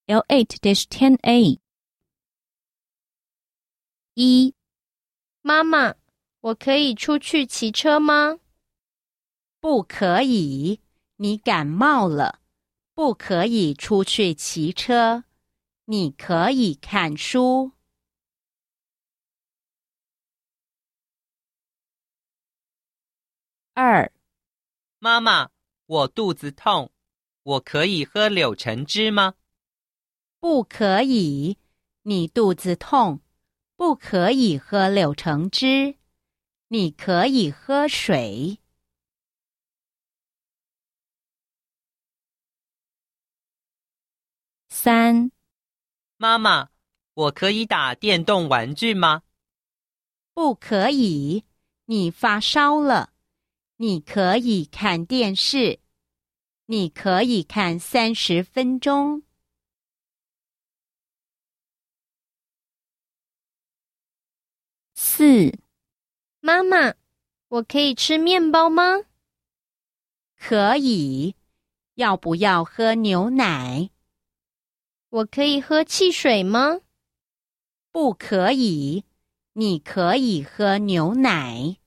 L8-10A。 1. 妈妈，我可以出去骑车吗？ 不可以，你感冒了，不可以出去骑车，你可以看书。2. 妈妈，我肚子痛，我可以喝柳橙汁吗？ 不可以，你肚子痛，不可以喝柳橙汁，你可以喝水。 3. 妈妈，我可以打电动玩具吗？ 不可以，你发烧了，你可以看电视，你可以看30分钟。 4. 妈妈，我可以吃面包吗？ 可以，要不要喝牛奶？ 我可以喝汽水吗？ 不可以，你可以喝牛奶。